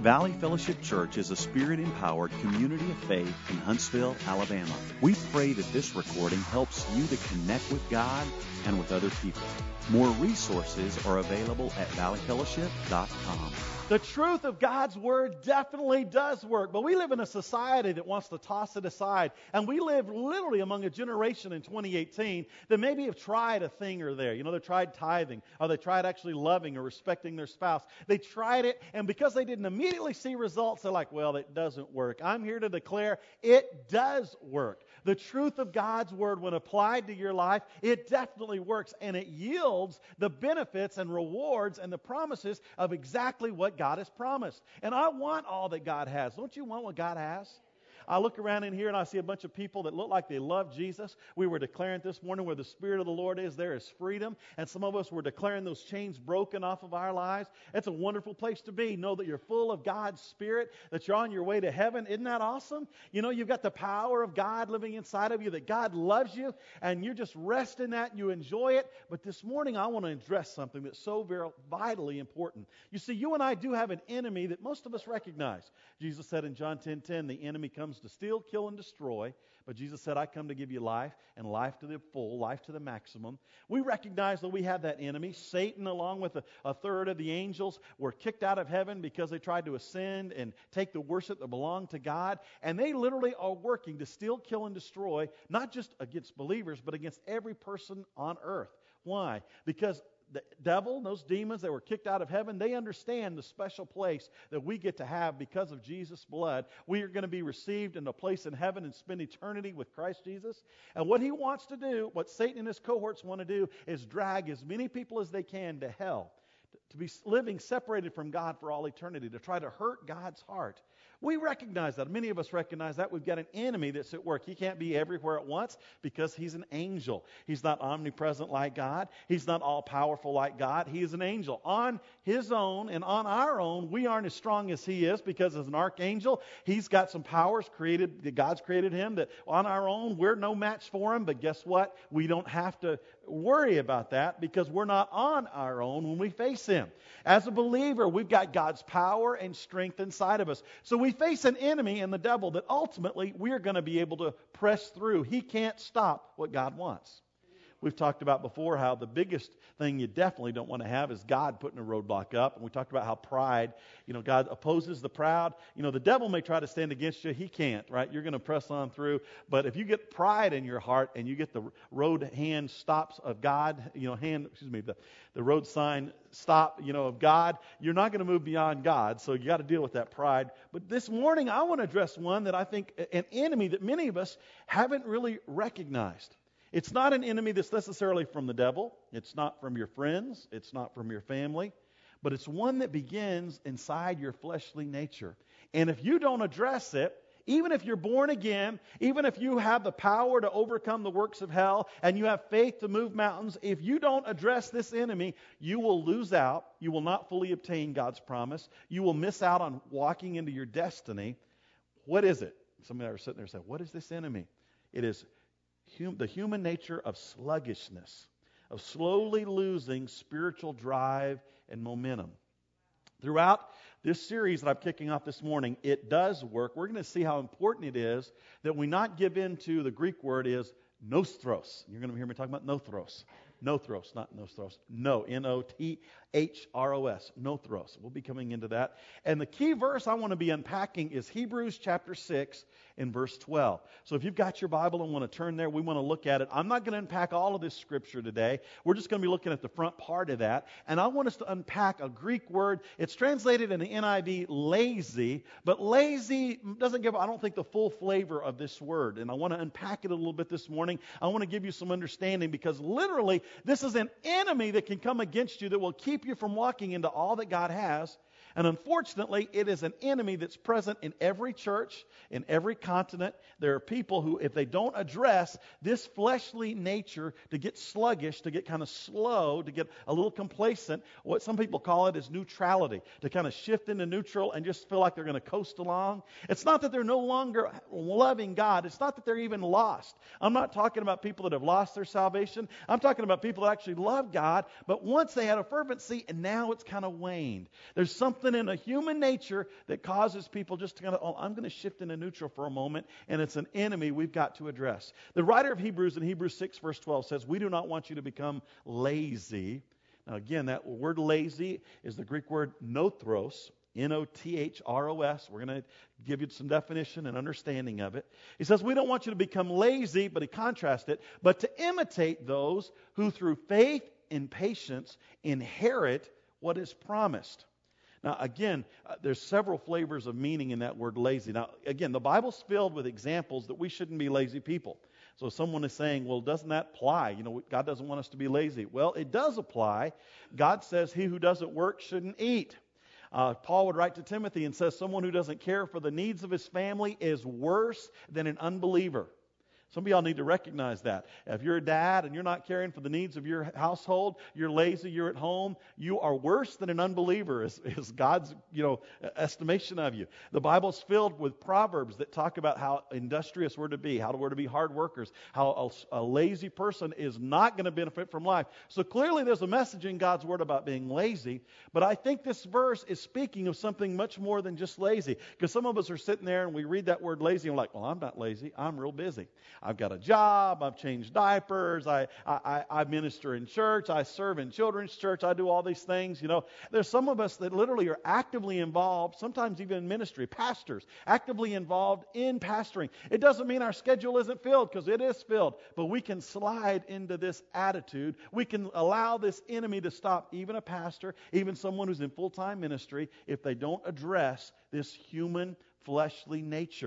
Valley Fellowship Church is a Spirit-empowered community of faith in Huntsville, Alabama. We pray that this recording helps you to connect with God and with other people. More resources are available at valleyfellowship.com. The truth of God's Word definitely does work, but we live in a society that wants to toss it aside. And we live literally among a generation in 2018 that maybe have tried a thing or there. You know, they tried tithing, or they tried actually loving or respecting their spouse. They tried it, and because they didn't immediately see results, they're like, well, it doesn't work. I'm here to declare it does work. The truth of God's Word, when applied to your life, it definitely works, and it yields the benefits and rewards and the promises of exactly what God has promised. And I want all that God has. Don't you want what God has? I look around in here and I see a bunch of people that look like they love Jesus. We were declaring this morning where the Spirit of the Lord is, there is freedom. And some of us were declaring those chains broken off of our lives. It's a wonderful place to be. Know that you're full of God's Spirit, that you're on your way to heaven. Isn't that awesome? You know, you've got the power of God living inside of you, that God loves you, and you just rest in that and you enjoy it. But this morning I want to address something that's so very vitally important. You see, you and I do have an enemy that most of us recognize. Jesus said in John 10:10, the enemy comes to steal, kill, and destroy. But Jesus said, I come to give you life, and life to the full, life to the maximum. We recognize that we have that enemy. Satan, along with a third of the angels, were kicked out of heaven because they tried to ascend and take the worship that belonged to God. And they literally are working to steal, kill, and destroy, not just against believers, but against every person on earth. Why? Because the devil, those demons that were kicked out of heaven, they understand the special place that we get to have because of Jesus' blood. We are going to be received in a place in heaven and spend eternity with Christ Jesus. And what he wants to do, what Satan and his cohorts want to do, is drag as many people as they can to hell, to be living separated from God for all eternity, to try to hurt God's heart. We recognize that. Many of us recognize that. We've got an enemy that's at work. He can't be everywhere at once because he's an angel. He's not omnipresent like God. He's not all-powerful like God. He is an angel. On his own and on our own, we aren't as strong as he is because as an archangel, he's got some powers created, that God's created him, that on our own, we're no match for him. But guess what? We don't have to worry about that because we're not on our own when we face him. As a believer, we've got God's power and strength inside of us. So we face an enemy in the devil that ultimately we're going to be able to press through. He can't stop what God wants. We've talked about before how the biggest thing you definitely don't want to have is God putting a roadblock up. And we talked about how pride, God opposes the proud. The devil may try to stand against you. He can't, right? You're going to press on through. But if you get pride in your heart and you get the road hand stops of God, the road sign stop, of God, you're not going to move beyond God. So you got to deal with that pride. But this morning I want to address one that I think an enemy that many of us haven't really recognized. It's not an enemy that's necessarily from the devil. It's not from your friends. It's not from your family. But it's one that begins inside your fleshly nature. And if you don't address it, even if you're born again, even if you have the power to overcome the works of hell and you have faith to move mountains, if you don't address this enemy, you will lose out. You will not fully obtain God's promise. You will miss out on walking into your destiny. What is it? Somebody was sitting there saying, what is this enemy? It is the human nature of sluggishness, of slowly losing spiritual drive and momentum. Throughout this series that I'm kicking off this morning, it does work. We're going to see how important it is that we not give in to the Greek word is nothros. You're going to hear me talking about nothros. Nothros, not nostros. No, N-O-T-H-R-O-S. Nothros. We'll be coming into that. And the key verse I want to be unpacking is Hebrews chapter 6 and verse 12. So if you've got your Bible and want to turn there, we want to look at it. I'm not going to unpack all of this scripture today. We're just going to be looking at the front part of that. And I want us to unpack a Greek word. It's translated in the NIV lazy, but lazy doesn't give, I don't think, the full flavor of this word. And I want to unpack it a little bit this morning. I want to give you some understanding because literally this is an enemy that can come against you that will keep you from walking into all that God has. And unfortunately, it is an enemy that's present in every church, in every continent. There are people who, if they don't address this fleshly nature to get sluggish, to get kind of slow, to get a little complacent, what some people call it is neutrality, to kind of shift into neutral and just feel like they're going to coast along. It's not that they're no longer loving God. It's not that they're even lost. I'm not talking about people that have lost their salvation. I'm talking about people that actually love God, but once they had a fervency and now it's kind of waned. There's something something in a human nature that causes people just to kind of, oh, I'm going to shift into neutral for a moment, and it's an enemy we've got to address. The writer of Hebrews in Hebrews 6, verse 12 says, we do not want you to become lazy. Now again, that word lazy is the Greek word nothros, N-O-T-H-R-O-S. We're going to give you some definition and understanding of it. He says, we don't want you to become lazy, but he contrasts it, but to imitate those who through faith and patience inherit what is promised. Now, again, there's several flavors of meaning in that word lazy. Now, again, the Bible's filled with examples that we shouldn't be lazy people. So someone is saying, well, doesn't that apply? You know, God doesn't want us to be lazy. Well, it does apply. God says he who doesn't work shouldn't eat. Paul would write to Timothy and says someone who doesn't care for the needs of his family is worse than an unbeliever. Some of y'all need to recognize that. If you're a dad and you're not caring for the needs of your household, you're lazy, you're at home, you are worse than an unbeliever is God's, estimation of you. The Bible's filled with proverbs that talk about how industrious we're to be, how we're to be hard workers, how a lazy person is not going to benefit from life. So clearly there's a message in God's Word about being lazy, but I think this verse is speaking of something much more than just lazy. Because some of us are sitting there and we read that word lazy and we're like, well, I'm not lazy, I'm real busy. I've got a job, I've changed diapers, I minister in church, I serve in children's church, I do all these things. There's some of us that literally are actively involved, sometimes even in ministry, pastors, actively involved in pastoring. It doesn't mean our schedule isn't filled, because it is filled, but we can slide into this attitude. We can allow this enemy to stop even a pastor, even someone who's in full-time ministry, if they don't address this human, fleshly nature.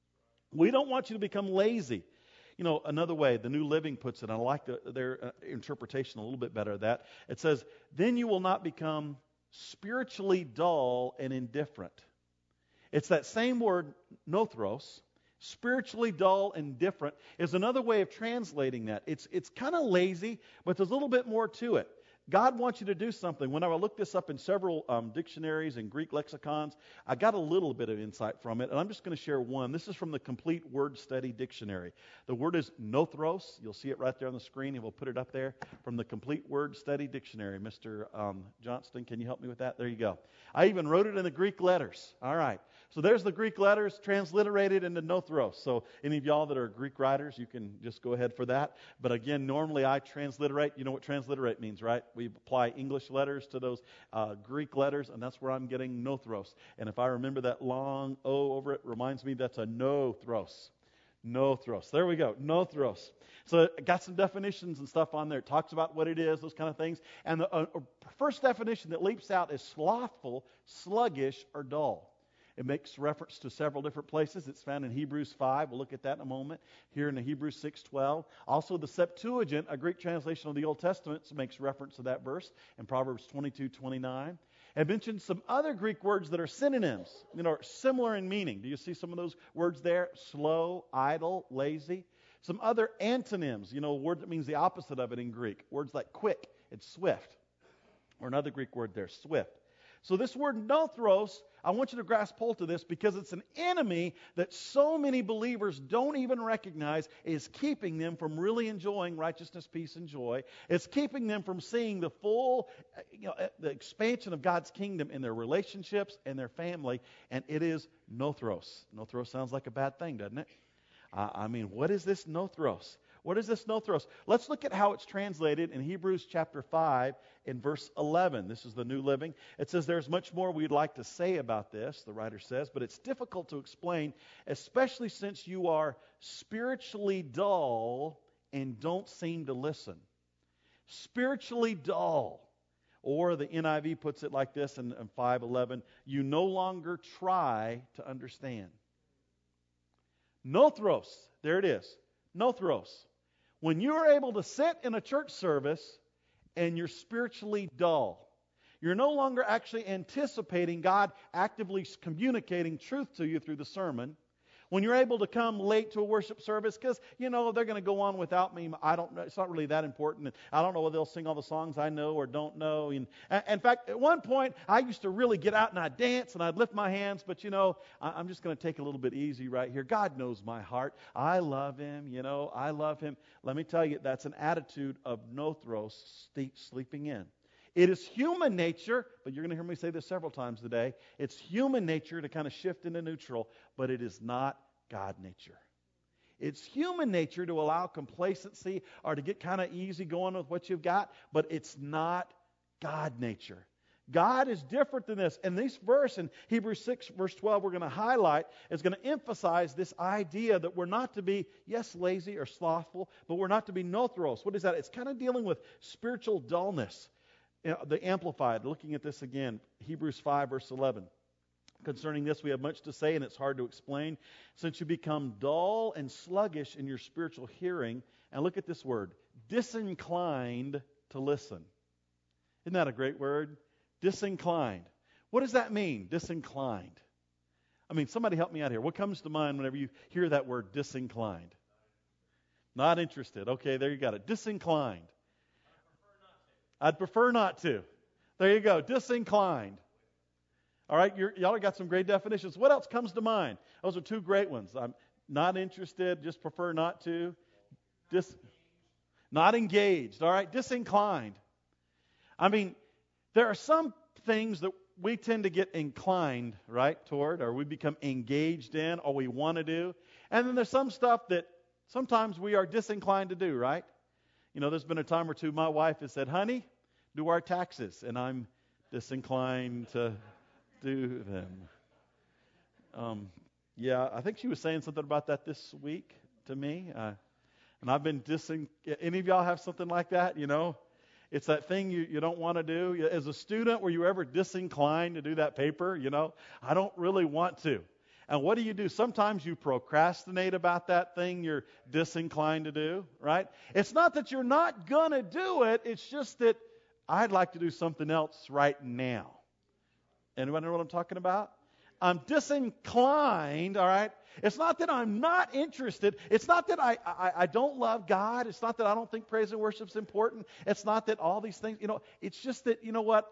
We don't want you to become lazy. Another way, the New Living puts it, and I like their interpretation a little bit better of that. It says, then you will not become spiritually dull and indifferent. It's that same word, nothros. Spiritually dull and indifferent is another way of translating that. It's kind of lazy, but there's a little bit more to it. God wants you to do something. When I looked this up in several dictionaries and Greek lexicons, I got a little bit of insight from it, and I'm just going to share one. This is from the Complete Word Study Dictionary. The word is nothros. You'll see it right there on the screen, and we'll put it up there from the Complete Word Study Dictionary. Mr. Johnston, can you help me with that? There you go. I even wrote it in the Greek letters. All right. So there's the Greek letters transliterated into nothros. So any of y'all that are Greek writers, you can just go ahead for that. But again, normally I transliterate. You know what transliterate means, right? We apply English letters to those Greek letters, and that's where I'm getting nothros. And if I remember that long O over it, reminds me that's a nothros. Nothros. There we go. Nothros. So it got some definitions and stuff on there. It talks about what it is, those kind of things. And the first definition that leaps out is slothful, sluggish, or dull. It makes reference to several different places. It's found in Hebrews 5. We'll look at that in a moment. Here in the Hebrews 6:12. Also, the Septuagint, a Greek translation of the Old Testament, makes reference to that verse in Proverbs 22:29. It mentions some other Greek words that are synonyms, similar in meaning. Do you see some of those words there? Slow, idle, lazy. Some other antonyms, a word that means the opposite of it in Greek. Words like quick and swift. Or another Greek word there, swift. So this word nothros, I want you to grasp hold of this because it's an enemy that so many believers don't even recognize is keeping them from really enjoying righteousness, peace, and joy. It's keeping them from seeing the full, the expansion of God's kingdom in their relationships and their family, and it is nothros. Nothros sounds like a bad thing, doesn't it? What is this nothros? What is this nothros? Let's look at how it's translated in Hebrews chapter 5 in verse 11. This is the New Living. It says, there's much more we'd like to say about this, the writer says, but it's difficult to explain, especially since you are spiritually dull and don't seem to listen. Spiritually dull. Or the NIV puts it like this in 5:11, you no longer try to understand. Nothros, there it is. Nothros. When you're able to sit in a church service and you're spiritually dull, you're no longer actually anticipating God actively communicating truth to you through the sermon. When you're able to come late to a worship service because, they're going to go on without me. I don't know. It's not really that important. I don't know whether they'll sing all the songs I know or don't know. And in fact, at one point, I used to really get out and I'd dance and I'd lift my hands. But, I'm just going to take it a little bit easy right here. God knows my heart. I love Him. I love Him. Let me tell you, that's an attitude of nothros, sleeping in. It is human nature, but you're going to hear me say this several times today. It's human nature to kind of shift into neutral, but it is not God nature. It's human nature to allow complacency or to get kind of easy going with what you've got, but it's not God nature. God is different than this. And this verse in Hebrews 6, verse 12, we're going to highlight, is going to emphasize this idea that we're not to be, yes, lazy or slothful, but we're not to be nothros. What is that? It's kind of dealing with spiritual dullness. The Amplified, looking at this again, Hebrews 5, verse 11. Concerning this, we have much to say, and it's hard to explain. Since you become dull and sluggish in your spiritual hearing, and look at this word, disinclined to listen. Isn't that a great word? Disinclined. What does that mean, disinclined? I mean, somebody help me out here. What comes to mind whenever you hear that word, disinclined? Not interested. Okay, there you got it. Disinclined. I'd prefer not to. There you go, disinclined. All right, y'all have got some great definitions. What else comes to mind? Those are two great ones. I'm not interested, just prefer not to. Not engaged, all right? Disinclined. I mean, there are some things that we tend to get inclined, right, toward, or we become engaged in, or we want to do. And then there's some stuff that sometimes we are disinclined to do, right? You know, there's been a time or two my wife has said, honey, do our taxes. And I'm disinclined to do them. Yeah, I think she was saying something about that this week to me. And I've been any of y'all have something like that, you know? It's that thing you don't want to do. As a student, were you ever disinclined to do that paper? You know, I don't really want to. And what do? Sometimes you procrastinate about that thing you're disinclined to do, right? It's not that you're not going to do it. It's just that I'd like to do something else right now. Anybody know what I'm talking about? I'm disinclined, all right? It's not that I'm not interested. It's not that I don't love God. It's not that I don't think praise and worship is important. It's not that all these things, you know, it's just that, you know what,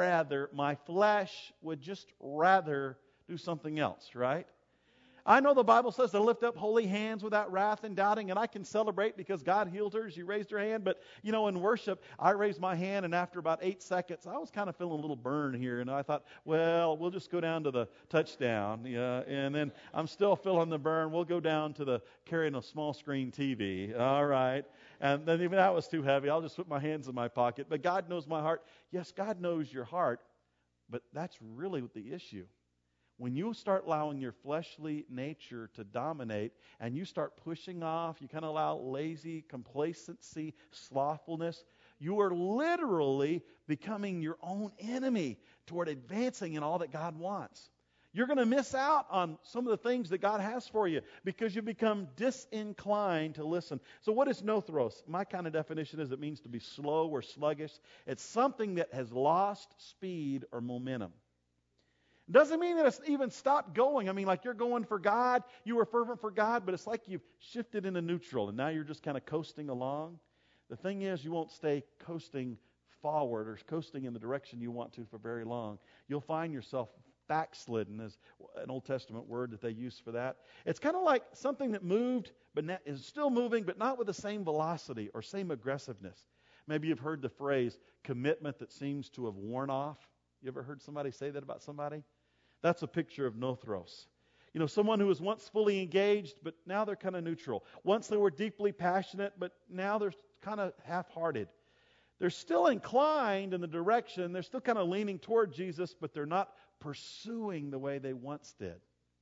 my flesh would just rather do something else, right? I know the Bible says to lift up holy hands without wrath and doubting, and I can celebrate because God healed her. She raised her hand. But, you know, in worship, I raised my hand, and after about 8 seconds, I was kind of feeling a little burn here. And I thought, well, we'll just go down to the touchdown. Yeah, and then I'm still feeling the burn. We'll go down to the carrying a small screen TV. All right. And then even that was too heavy. I'll just put my hands in my pocket. But God knows my heart. Yes, God knows your heart. But that's really the issue. When you start allowing your fleshly nature to dominate and you start pushing off, you kind of allow lazy, complacency, slothfulness, you are literally becoming your own enemy toward advancing in all that God wants. You're going to miss out on some of the things that God has for you because you become disinclined to listen. So what is nothros? My kind of definition is it means to be slow or sluggish. It's something that has lost speed or momentum. Doesn't mean that it's even stopped going. I mean, like you're going for God, you were fervent for God, but it's like you've shifted into neutral, and now you're just kind of coasting along. The thing is, you won't stay coasting forward or coasting in the direction you want to for very long. You'll find yourself backslidden, is an Old Testament word that they use for that. It's kind of like something that moved, but is still moving, but not with the same velocity or same aggressiveness. Maybe you've heard the phrase, commitment that seems to have worn off. You ever heard somebody say that about somebody? That's a picture of nothros. You know, someone who was once fully engaged, but now they're kind of neutral. Once they were deeply passionate, but now they're kind of half-hearted. They're still inclined in the direction, they're still kind of leaning toward Jesus, but they're not pursuing the way they once did.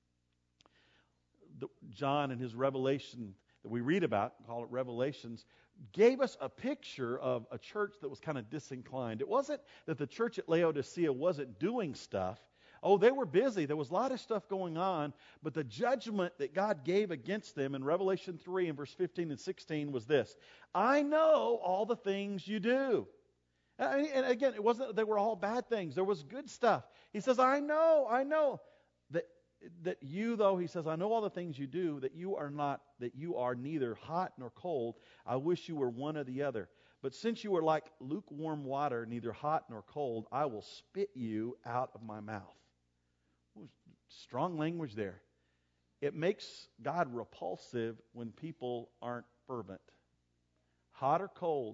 John in his revelation that we read about, call it Revelations, gave us a picture of a church that was kind of disinclined. It wasn't that the church at Laodicea wasn't doing stuff. Oh, they were busy. There was a lot of stuff going on, but the judgment that God gave against them in Revelation 3 and verse 15 and 16 was this: I know all the things you do. And again, it wasn't that they were all bad things. There was good stuff. He says, I know that you, though, he says, I know all the things you do, that you are neither hot nor cold. I wish you were one or the other. But since you are like lukewarm water, neither hot nor cold, I will spit you out of my mouth. Strong language there. It makes God repulsive when people aren't fervent. Hot or cold,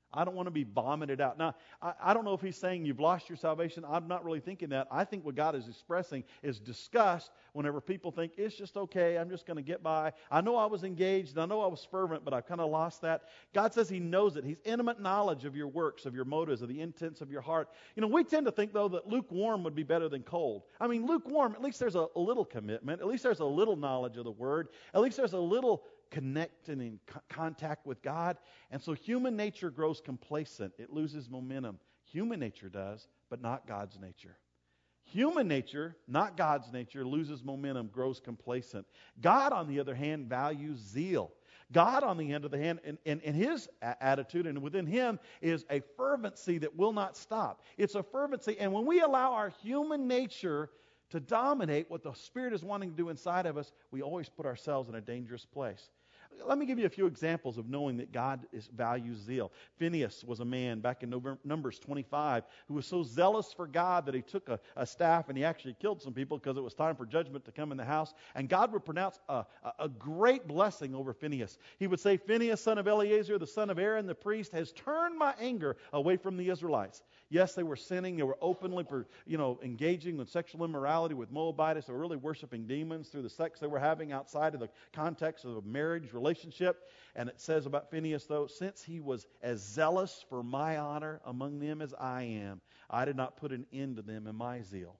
I don't want to be vomited out. Now, I don't know if he's saying you've lost your salvation. I'm not really thinking that. I think what God is expressing is disgust whenever people think, it's just okay, I'm just going to get by. I know I was engaged, and I know I was fervent, but I've kind of lost that. God says he knows it. He's intimate knowledge of your works, of your motives, of the intents of your heart. We tend to think, though, that lukewarm would be better than cold. I mean, lukewarm, at least there's a little commitment. At least there's a little knowledge of the Word. At least there's a little connecting in contact with God. And so human nature grows complacent. It loses momentum. Human nature does, but not God's nature. Human nature, not God's nature, loses momentum, grows complacent. God, on the other hand, values zeal. God, on the other hand, in his attitude and within him is a fervency that will not stop. It's a fervency. And when we allow our human nature to dominate what the Spirit is wanting to do inside of us, we always put ourselves in a dangerous place. Let me give you a few examples of knowing that God values zeal. Phinehas was a man back in Numbers 25 who was so zealous for God that he took a staff and he actually killed some people because it was time for judgment to come in the house. And God would pronounce a great blessing over Phinehas. He would say, Phinehas, son of Eleazar, the son of Aaron, the priest, has turned my anger away from the Israelites. Yes, they were sinning. They were openly engaging in sexual immorality with Moabites. They were really worshiping demons through the sex they were having outside of the context of a marriage relationship. And it says about Phinehas, though, since he was as zealous for my honor among them as I am, I did not put an end to them in my zeal.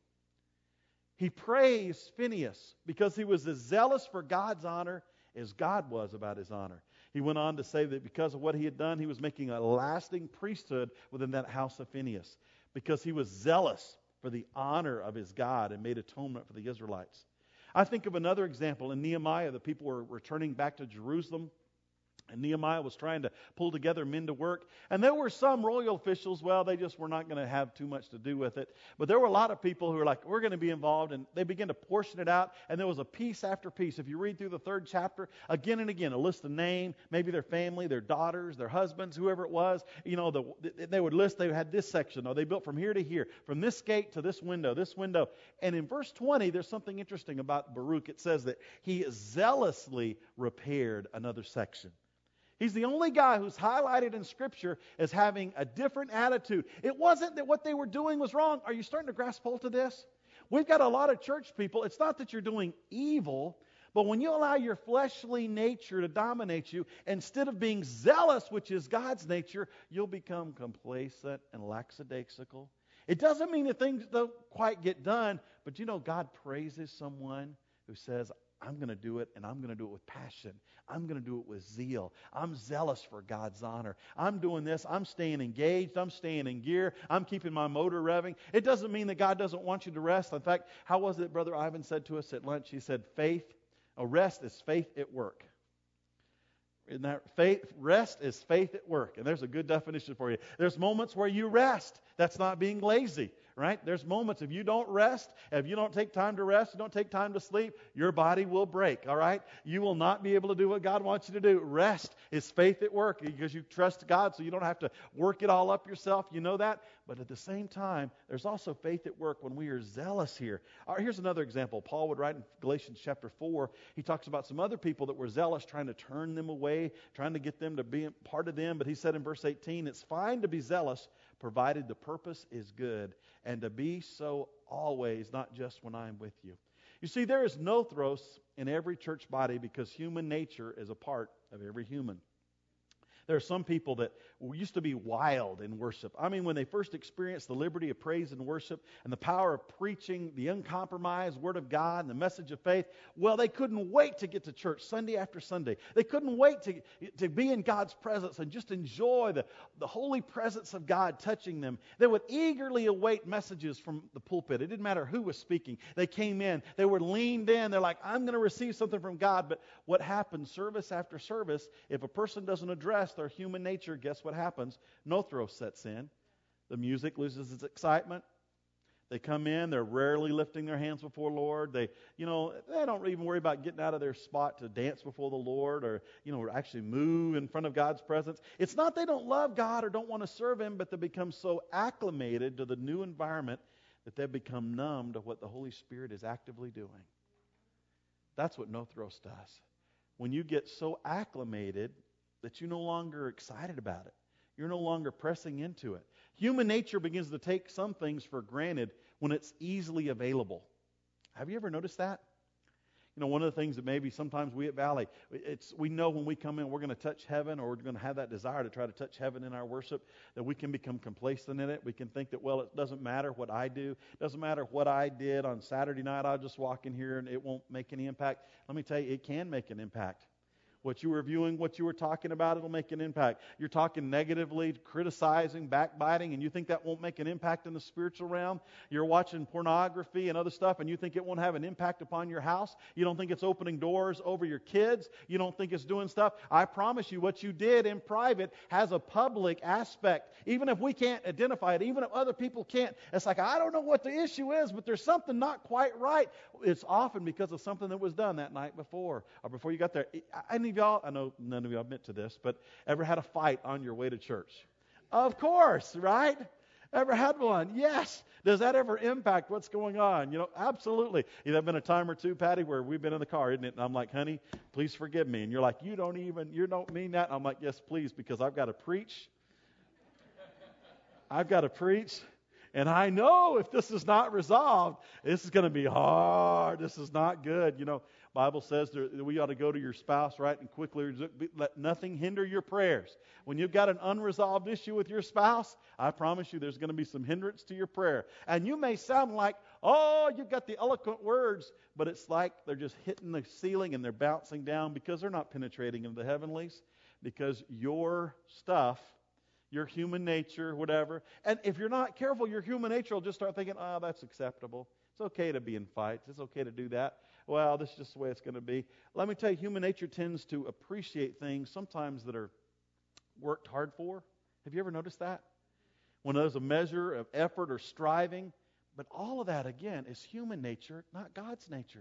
He praised Phinehas because he was as zealous for God's honor as God was about his honor. He went on to say that because of what he had done, he was making a lasting priesthood within that house of Phinehas because he was zealous for the honor of his God and made atonement for the Israelites. I think of another example in Nehemiah. The people were returning back to Jerusalem, and Nehemiah was trying to pull together men to work. And there were some royal officials, well, they just were not going to have too much to do with it. But there were a lot of people who were like, we're going to be involved. And they began to portion it out. And there was a piece after piece. If you read through the 3rd chapter, again and again, a list of names, maybe their family, their daughters, their husbands, whoever it was. They would list, they had this section, or they built from here to here, from this gate to this window, this window. And in verse 20, there's something interesting about Baruch. It says that he zealously repaired another section. He's the only guy who's highlighted in Scripture as having a different attitude. It wasn't that what they were doing was wrong. Are you starting to grasp hold of this? We've got a lot of church people. It's not that you're doing evil, but when you allow your fleshly nature to dominate you, instead of being zealous, which is God's nature, you'll become complacent and lackadaisical. It doesn't mean that things don't quite get done, but God praises someone who says, I'm going to do it, and I'm going to do it with passion. I'm going to do it with zeal. I'm zealous for God's honor. I'm doing this. I'm staying engaged. I'm staying in gear. I'm keeping my motor revving. It doesn't mean that God doesn't want you to rest. In fact, how was it Brother Ivan said to us at lunch? He said, rest is faith at work. Isn't that rest is faith at work. And there's a good definition for you. There's moments where you rest. That's not being lazy, right? There's moments if you don't rest, if you don't take time to rest, you don't take time to sleep, your body will break, all right? You will not be able to do what God wants you to do. Rest is faith at work because you trust God, so you don't have to work it all up yourself. You know that? But at the same time, there's also faith at work when we are zealous here. All right, here's another example. Paul would write in Galatians chapter 4, he talks about some other people that were zealous, trying to turn them away, trying to get them to be part of them. But he said in verse 18, it's fine to be zealous, provided the purpose is good, and to be so always, not just when I am with you. You see, there is nothros in every church body because human nature is a part of every human. There are some people that used to be wild in worship. I mean, when they first experienced the liberty of praise and worship and the power of preaching the uncompromised Word of God and the message of faith, well, they couldn't wait to get to church Sunday after Sunday. They couldn't wait to be in God's presence and just enjoy the holy presence of God touching them. They would eagerly await messages from the pulpit. It didn't matter who was speaking. They came in. They were leaned in. They're like, I'm going to receive something from God. But what happens service after service, if a person doesn't address their human nature, guess what happens? Nothros sets in. The music loses its excitement. They come in, they're rarely lifting their hands before the Lord. They don't even worry about getting out of their spot to dance before the Lord or actually move in front of God's presence. It's not they don't love God or don't want to serve Him, but they become so acclimated to the new environment that they become numb to what the Holy Spirit is actively doing. That's what nothros does. When you get so acclimated that you're no longer excited about it. You're no longer pressing into it. Human nature begins to take some things for granted when it's easily available. Have you ever noticed that? You know, one of the things that maybe sometimes we at Valley, we know when we come in we're going to touch heaven, or we're going to have that desire to try to touch heaven in our worship, that we can become complacent in it. We can think that, well, it doesn't matter what I do. It doesn't matter what I did on Saturday night. I'll just walk in here and it won't make any impact. Let me tell you, it can make an impact. What you were viewing, what you were talking about, it'll make an impact. You're talking negatively, criticizing, backbiting, and you think that won't make an impact in the spiritual realm. You're watching pornography and other stuff, and you think it won't have an impact upon your house. You don't think it's opening doors over your kids. You don't think it's doing stuff. I promise you, what you did in private has a public aspect. Even if we can't identify it, even if other people can't, it's like, I don't know what the issue is, but there's something not quite right. It's often because of something that was done that night before, or before you got there. Any of y'all, I know none of y'all admit to this, but ever had a fight on your way to church? Of course, right? Ever had one? Yes. Does that ever impact what's going on? You know, absolutely. You know, been a time or two, Patty, where we've been in the car, isn't it? And I'm like, honey, please forgive me. And you're like, you don't mean that. And I'm like, yes, please, because I've got to preach. I've got to preach. And I know if this is not resolved, this is going to be hard. This is not good. You know, Bible says that we ought to go to your spouse, right, and quickly let nothing hinder your prayers. When you've got an unresolved issue with your spouse, I promise you there's going to be some hindrance to your prayer. And you may sound like, oh, you've got the eloquent words, but it's like they're just hitting the ceiling and they're bouncing down because they're not penetrating into the heavenlies, because your stuff, your human nature, whatever. And if you're not careful, your human nature will just start thinking, oh, that's acceptable. It's okay to be in fights. It's okay to do that. Well, this is just the way it's going to be. Let me tell you, human nature tends to appreciate things sometimes that are worked hard for. Have you ever noticed that? When there's a measure of effort or striving. But all of that, again, is human nature, not God's nature.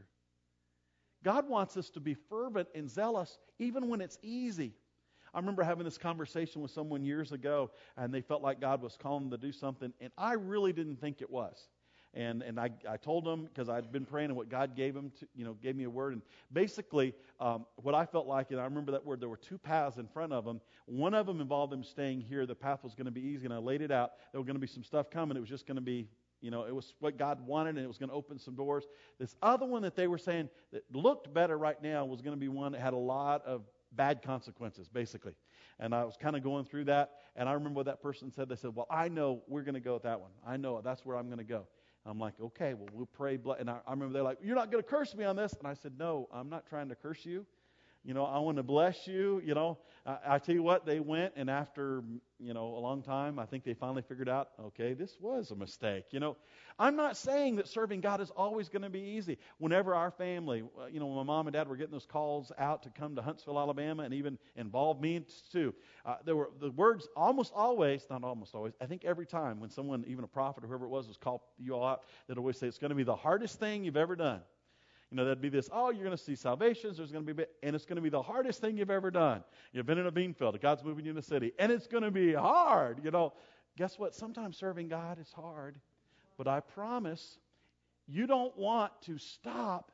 God wants us to be fervent and zealous even when it's easy. I remember having this conversation with someone years ago, and they felt like God was calling them to do something, and I really didn't think it was. And I told them, because I'd been praying, and what God gave them, gave me a word. And basically, what I felt like, and I remember that word, there were two paths in front of them. One of them involved them staying here. The path was going to be easy, and I laid it out. There was going to be some stuff coming. It was just going to be, it was what God wanted, and it was going to open some doors. This other one that they were saying that looked better right now was going to be one that had a lot of bad consequences, basically. And I was kind of going through that, and I remember what that person said. They said, well, I know we're going to go with that one. I know that's where I'm going to go. And I'm like, okay, well, we'll pray. And I remember they're like, you're not going to curse me on this. And I said, no, I'm not trying to curse you. I want to bless you. I tell you what, they went, and after, a long time, I think they finally figured out, okay, this was a mistake. I'm not saying that serving God is always going to be easy. Whenever our family, when my mom and dad were getting those calls out to come to Huntsville, Alabama, and even involve me too, there were the words almost always, not almost always, I think every time when someone, even a prophet or whoever it was called you all out, they'd always say, it's going to be the hardest thing you've ever done. That'd be this, you're going to see salvations, there's going to be, and it's going to be the hardest thing you've ever done. You've been in a bean field, God's moving you in the city, and it's going to be hard. Guess what? Sometimes serving God is hard, but I promise you don't want to stop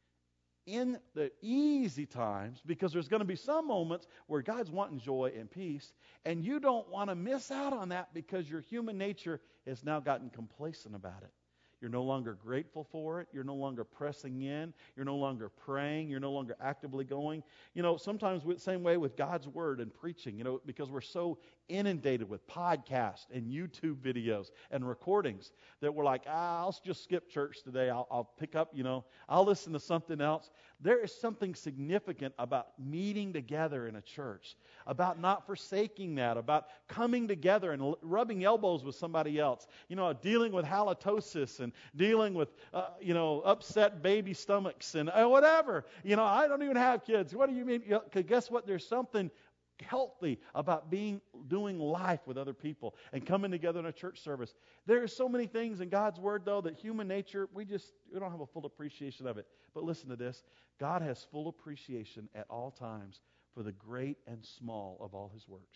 in the easy times, because there's going to be some moments where God's wanting joy and peace, and you don't want to miss out on that because your human nature has now gotten complacent about it. You're no longer grateful for it. You're no longer pressing in. You're no longer praying. You're no longer actively going. Sometimes the same way with God's Word and preaching, because we're so inundated with podcasts and YouTube videos and recordings that we're like, I'll just skip church today. I'll pick up, I'll listen to something else. There is something significant about meeting together in a church, about not forsaking that, about coming together and rubbing elbows with somebody else, dealing with halitosis and dealing with, upset baby stomachs and whatever. I don't even have kids. What do you mean? Because guess what? There's something healthy about doing life with other people and coming together in a church service. There are so many things in God's Word, though, that human nature, we don't have a full appreciation of it. But listen to this. God has full appreciation at all times for the great and small of all His works.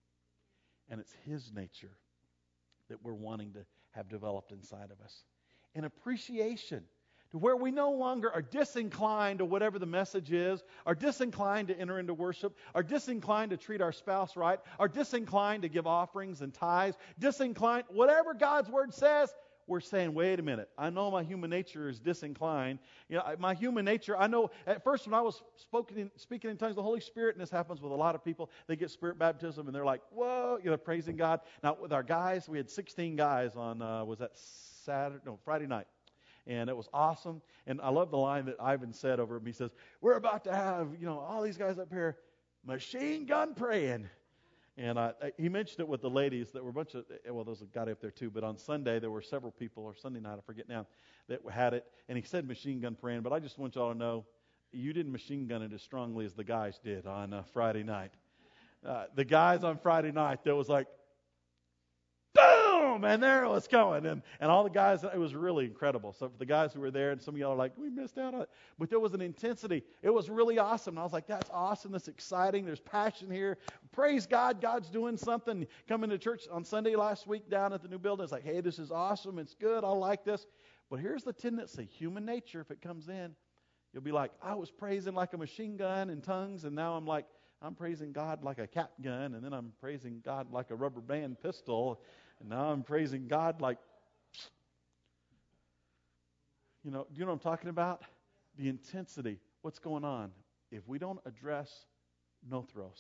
And it's His nature that we're wanting to have developed inside of us. An appreciation to where we no longer are disinclined to whatever the message is, are disinclined to enter into worship, are disinclined to treat our spouse right, are disinclined to give offerings and tithes, disinclined, whatever God's Word says, we're saying, wait a minute, I know my human nature is disinclined. You know, my human nature, I know, at first when I was speaking in tongues, the Holy Spirit, and this happens with a lot of people, they get Spirit baptism and they're like, whoa, praising God. Now with our guys, we had 16 guys on, Friday night. And it was awesome. And I love the line that Ivan said over him. He says, we're about to have, all these guys up here machine gun praying. And he mentioned it with the ladies that were a bunch of, those got up there too. But on Sunday, there were several people, or Sunday night, I forget now, that had it. And he said machine gun praying. But I just want y'all to know, you didn't machine gun it as strongly as the guys did on Friday night. The guys on Friday night, there was like, boom! And there it was going. And all the guys, it was really incredible. So for the guys who were there, and some of y'all are like, we missed out on it. But there was an intensity. It was really awesome. And I was like, that's awesome. That's exciting. There's passion here. Praise God. God's doing something. Coming to church on Sunday last week down at the new building, it's like, hey, this is awesome. It's good. I like this. But here's the tendency. Human nature, if it comes in, you'll be like, I was praising like a machine gun in tongues, and now I'm like, I'm praising God like a cap gun, and then I'm praising God like a rubber band pistol, and now I'm praising God like, do you know what I'm talking about? The intensity. What's going on? If we don't address nothros,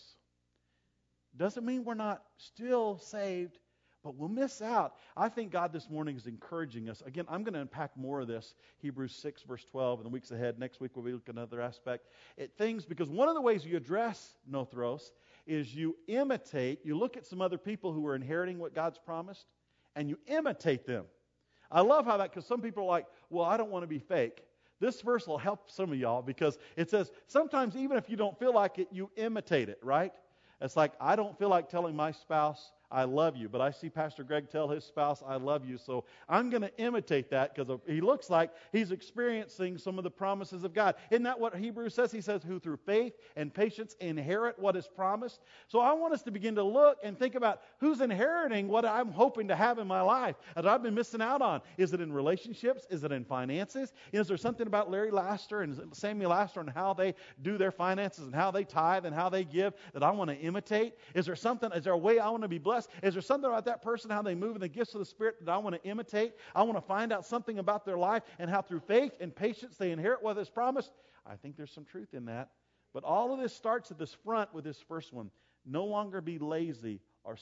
doesn't mean we're not still saved, but we'll miss out. I think God this morning is encouraging us. Again, I'm going to unpack more of this, Hebrews 6, verse 12, in the weeks ahead. Next week we'll be looking at another aspect. Because one of the ways you address nothros is you imitate, you look at some other people who are inheriting what God's promised, and you imitate them. I love how that, because some people are like, well, I don't want to be fake. This verse will help some of y'all, because it says, sometimes even if you don't feel like it, you imitate it, right? It's like, I don't feel like telling my spouse, I love you. But I see Pastor Greg tell his spouse, I love you. So I'm going to imitate that, because he looks like he's experiencing some of the promises of God. Isn't that what Hebrews says? He says, who through faith and patience inherit what is promised. So I want us to begin to look and think about who's inheriting what I'm hoping to have in my life that I've been missing out on. Is it in relationships? Is it in finances? Is there something about Larry Laster and Samuel Laster and how they do their finances and how they tithe and how they give that I want to imitate? Is there a way I want to be blessed? Is there something about that person, how they move in the gifts of the Spirit that I want to imitate? I want to find out something about their life and how through faith and patience they inherit what is promised. I think there's some truth in that. But all of this starts at this front with this first one. No longer be lazy or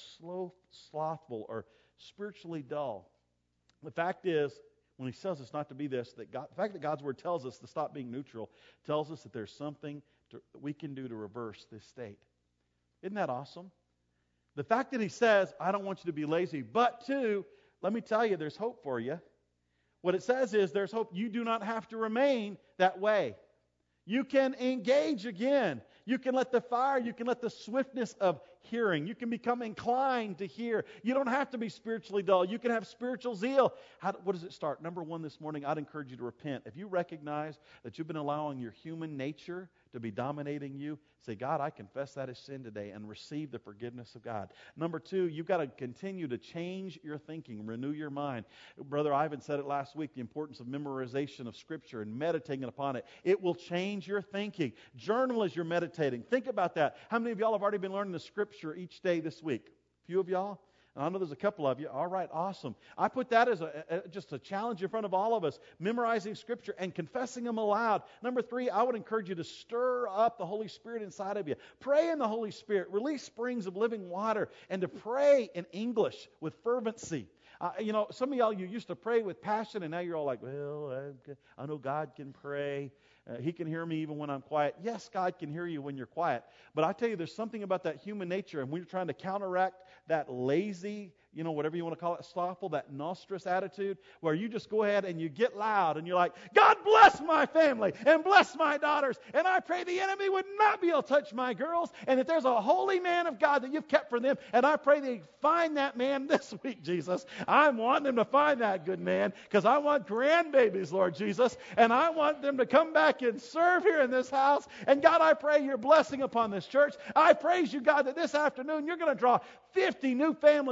slothful or spiritually dull. The fact is, when he tells us not to be this, the fact that God's Word tells us to stop being neutral tells us that there's something that we can do to reverse this state. Isn't that awesome? The fact that he says, I don't want you to be lazy, but too, let me tell you, there's hope for you. What it says is there's hope. You do not have to remain that way. You can engage again. You can let the fire, you can let the swiftness of hearing. You can become inclined to hear. You don't have to be spiritually dull. You can have spiritual zeal. What does it start? Number one this morning, I'd encourage you to repent. If you recognize that you've been allowing your human nature to be dominating you, say, God, I confess that as sin today, and receive the forgiveness of God. Number two, you've got to continue to change your thinking, renew your mind. Brother Ivan said it last week, the importance of memorization of Scripture and meditating upon it. It will change your thinking. Journal as you're meditating. Think about that. How many of y'all have already been learning the Scripture each day this week? A few of y'all? And I know there's a couple of you. All right, awesome. I put that as just a challenge in front of all of us, memorizing Scripture and confessing them aloud. Number three, I would encourage you to stir up the Holy Spirit inside of you. Pray in the Holy Spirit. Release springs of living water, and to pray in English with fervency. Some of y'all, you used to pray with passion, and now you're all like, well, I know God can pray. He can hear me even when I'm quiet. Yes, God can hear you when you're quiet. But I tell you, there's something about that human nature, and we're trying to counteract that lazy, whatever you want to call it, slothful, that nostrous attitude, where you just go ahead and you get loud, and you're like, God bless my family, and bless my daughters, and I pray the enemy would not be able to touch my girls, and if there's a holy man of God that you've kept for them, and I pray they find that man this week, Jesus. I want them to find that good man, because I want grandbabies, Lord Jesus, and I want them to come back and serve here in this house, and God, I pray your blessing upon this church. I praise you, God, that this afternoon you're going to draw 50 new families to come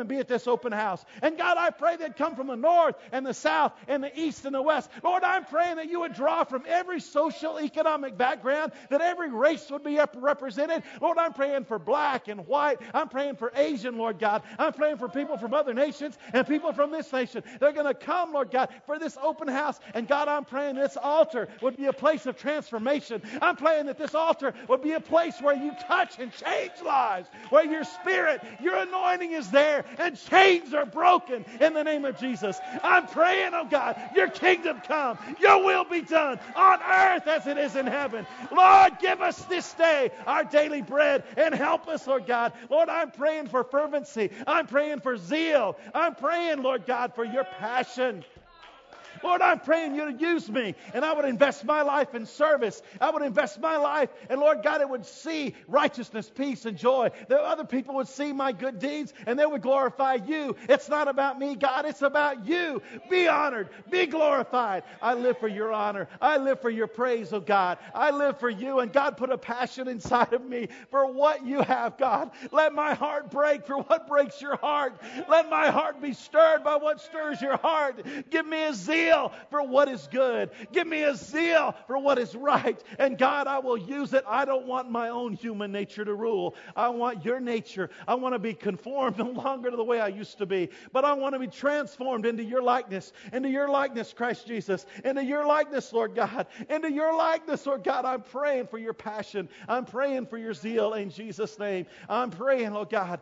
and be at this open house. And God, I pray they'd come from the north and the south and the east and the west. Lord, I'm praying that you would draw from every social, economic background, that every race would be represented. Lord, I'm praying for black and white. I'm praying for Asian, Lord God. I'm praying for people from other nations and people from this nation. They're going to come, Lord God, for this open house. And God, I'm praying this altar would be a place of transformation. I'm praying that this altar would be a place where you touch and change lives, where your Spirit, your anointing is there, and chains are broken in the name of Jesus. I'm praying, oh God, your kingdom come, your will be done on earth as it is in heaven. Lord, give us this day our daily bread and help us, Lord God. Lord, I'm praying for fervency. I'm praying for zeal. I'm praying, Lord God, for your passion. Lord, I'm praying you to use me, and I would invest my life in service. I would invest my life, and Lord God, it would see righteousness, peace, and joy. That other people would see my good deeds, and they would glorify you. It's not about me, God. It's about you. Be honored. Be glorified. I live for your honor. I live for your praise, oh God. I live for you, and God, put a passion inside of me for what you have, God. Let my heart break for what breaks your heart. Let my heart be stirred by what stirs your heart. Give me a zeal for what is good. Give me a zeal for what is right. And God, I will use it. I don't want my own human nature to rule. I want your nature. I want to be conformed no longer to the way I used to be, but I want to be transformed into your likeness, Christ Jesus, into your likeness, Lord God, into your likeness, Lord God. I'm praying for your passion. I'm praying for your zeal in Jesus' name. I'm praying, Lord God.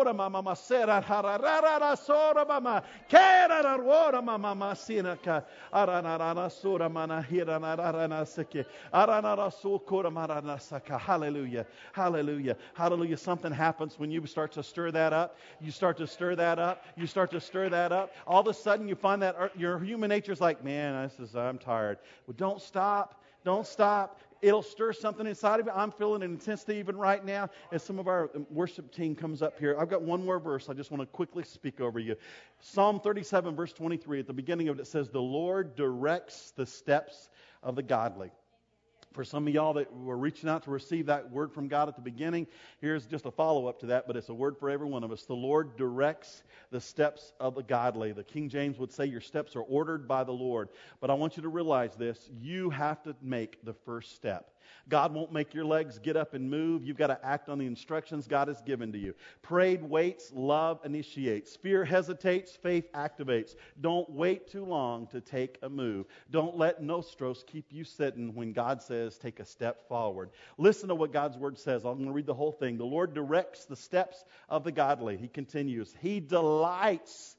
Hallelujah. Hallelujah. Hallelujah. Something happens when you start to stir that up. You start to stir that up. You start to stir that up. All of a sudden you find that your human nature is like, man, I'm tired. Well, don't stop. Don't stop. It'll stir something inside of you. I'm feeling an intensity even right now as some of our worship team comes up here. I've got one more verse I just want to quickly speak over you. Psalm 37, verse 23, at the beginning of it says, the Lord directs the steps of the godly. For some of y'all that were reaching out to receive that word from God at the beginning, here's just a follow-up to that, but it's a word for every one of us. The Lord directs the steps of the godly. The King James would say your steps are ordered by the Lord. But I want you to realize this. You have to make the first step. God won't make your legs get up and move. You've got to act on the instructions God has given to you. Pride waits, love initiates. Fear hesitates, faith activates. Don't wait too long to take a move. Don't let nostros keep you sitting when God says take a step forward. Listen to what God's Word says. I'm going to read the whole thing. The Lord directs the steps of the godly. He continues. He delights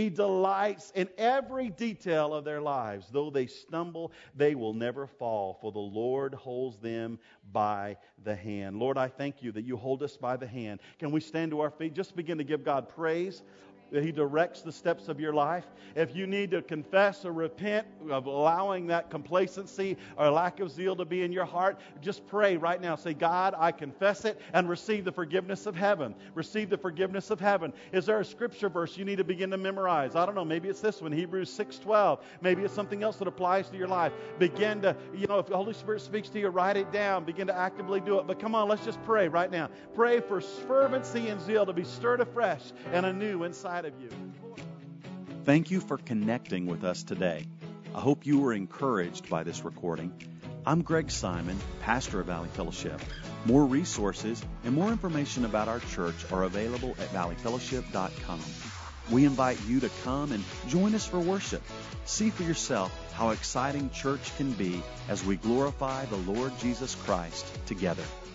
in every detail of their lives. Though they stumble, they will never fall, for the Lord holds them by the hand. Lord, I thank you that you hold us by the hand. Can we stand to our feet? Just begin to give God praise that He directs the steps of your life. If you need to confess or repent of allowing that complacency or lack of zeal to be in your heart, just pray right now. Say, God, I confess it, and receive the forgiveness of heaven. Receive the forgiveness of heaven. Is there a scripture verse you need to begin to memorize? I don't know. Maybe it's this one, Hebrews 6:12. Maybe it's something else that applies to your life. Begin to, if the Holy Spirit speaks to you, write it down. Begin to actively do it. But come on, let's just pray right now. Pray for fervency and zeal to be stirred afresh and anew inside of you. Thank you for connecting with us today. I hope you were encouraged by this recording. I'm Greg Simon, pastor of Valley Fellowship. More resources and more information about our church are available at valleyfellowship.com. We invite you to come and join us for worship. See for yourself how exciting church can be as we glorify the Lord Jesus Christ together.